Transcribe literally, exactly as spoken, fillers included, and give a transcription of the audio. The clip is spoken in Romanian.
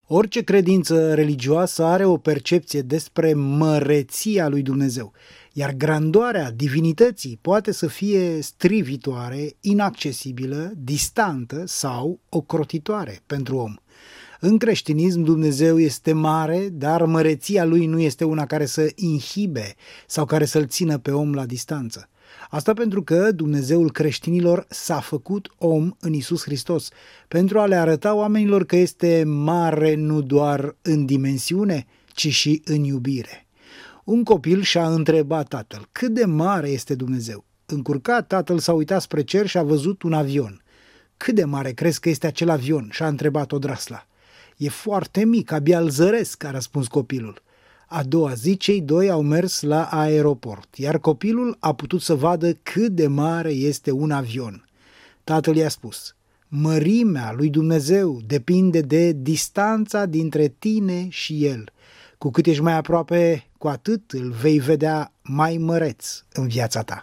Orice credință religioasă are o percepție despre măreția lui Dumnezeu, iar grandoarea divinității poate să fie strivitoare, inaccesibilă, distantă sau ocrotitoare pentru om. În creștinism, Dumnezeu este mare, dar măreția lui nu este una care să inhibe sau care să-l țină pe om la distanță. Asta pentru că Dumnezeul creștinilor s-a făcut om în Iisus Hristos, pentru a le arăta oamenilor că este mare nu doar în dimensiune, ci și în iubire. Un copil și-a întrebat tatăl, cât de mare este Dumnezeu? Încurcat, tatăl s-a uitat spre cer și a văzut un avion. Cât de mare crezi că este acel avion? Și-a întrebat odrasla. E foarte mic, abia îl zăresc, a răspuns copilul. A doua zi, cei doi au mers la aeroport, iar copilul a putut să vadă cât de mare este un avion. Tatăl i-a spus, mărimea lui Dumnezeu depinde de distanța dintre tine și El. Cu cât ești mai aproape, cu atât îl vei vedea mai măreț în viața ta.